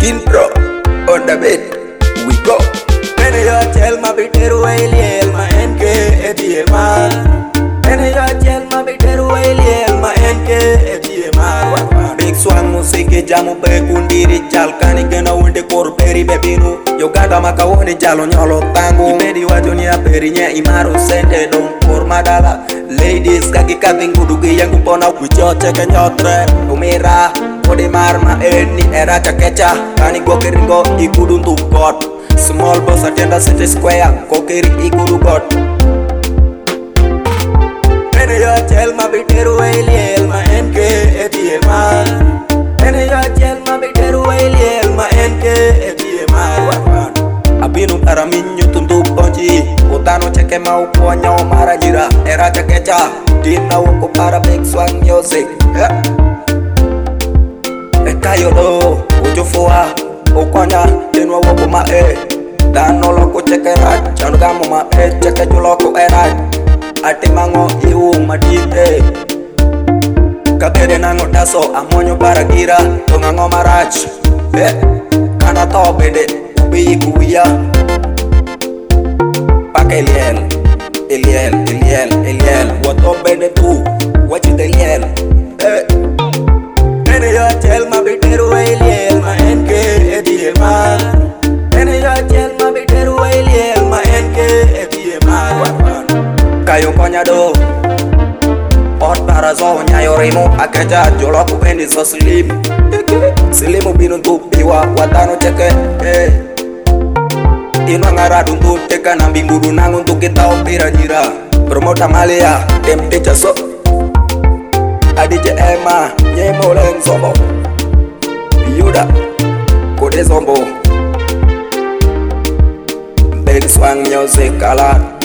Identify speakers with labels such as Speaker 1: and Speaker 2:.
Speaker 1: intro on the beat. We go. When you tell my bitter way, my NK ATMR. When you tell my bitter way, my NK ATMR. Big swang musiki jamu pe kundiri chalkani gena wende kor peri bebinu. Yogada makawoni jalo nyolo tangu. Imedi wajonia peri nye imaru sente don kor madala. Ladies kaki kadingu dugi yangu pona wichoche kenyotre. Umira Ode marma eni era chakecha Kani goke ringo ikudu ntukot Small boss agenda city square Kokeri ikudu got Ene yo chel ma biteru wailiel ma NK ATMR Ene yo chel ma biteru wailiel ma NK ATMR Abinu araminyu tuntu ponchi Utano cheke mauponya omara jira Era chakecha Dina woko para big swang music Kayo do, ujufua, ukonya, dinwa wako ma Dano loko cheke raj, chanugamo ma cheke juloko eraj Ati mango iu madi Kakere nango daso, amonyo baragira, tungango maraj Kana to bede, ubi kuya Pake iliel, wato bede tu, wachite iliel Ene yo chel ma biteru wailiel ma NK ATMR Ene yo chel ma biteru wailiel ma NK ATMR Kayo konya do Ot parazo nyayo rimo akeja joloku bendi so slim Silimu binu tupiwa watano cheke Ino ngaradu ntuteka na mbinguru nangu ntukita opira jira Promota malia tempecha so Adije Emma, Nyemo Len Zombo Yuda, Kode Zombo Big Swang Music, ala